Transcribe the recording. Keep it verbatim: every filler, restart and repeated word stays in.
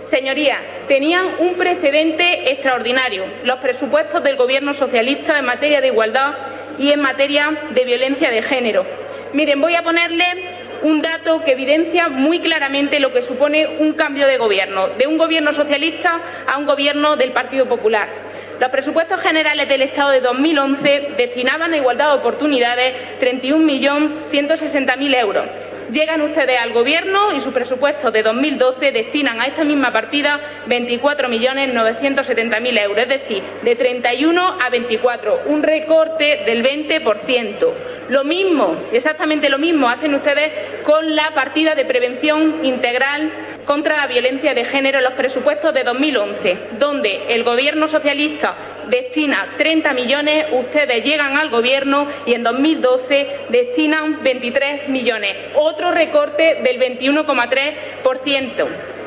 Señorías, tenían un precedente extraordinario, los presupuestos del Gobierno socialista en materia de igualdad y en materia de violencia de género. Miren, voy a ponerle un dato que evidencia muy claramente lo que supone un cambio de gobierno, de un gobierno socialista a un gobierno del Partido Popular. Los presupuestos generales del Estado de dos mil once destinaban a igualdad de oportunidades treinta y un millones ciento sesenta mil euros. Llegan ustedes al Gobierno y sus presupuestos de dos mil doce destinan a esta misma partida veinticuatro millones novecientos setenta mil euros, es decir, de treinta y uno a veinticuatro, un recorte del veinte por ciento. Lo mismo, exactamente lo mismo, hacen ustedes con la partida de prevención integral contra la violencia de género en los presupuestos de dos mil once, donde el Gobierno socialista destina treinta millones, ustedes llegan al Gobierno y en dos mil doce destinan veintitrés millones, otro recorte del veintiuno coma tres por ciento.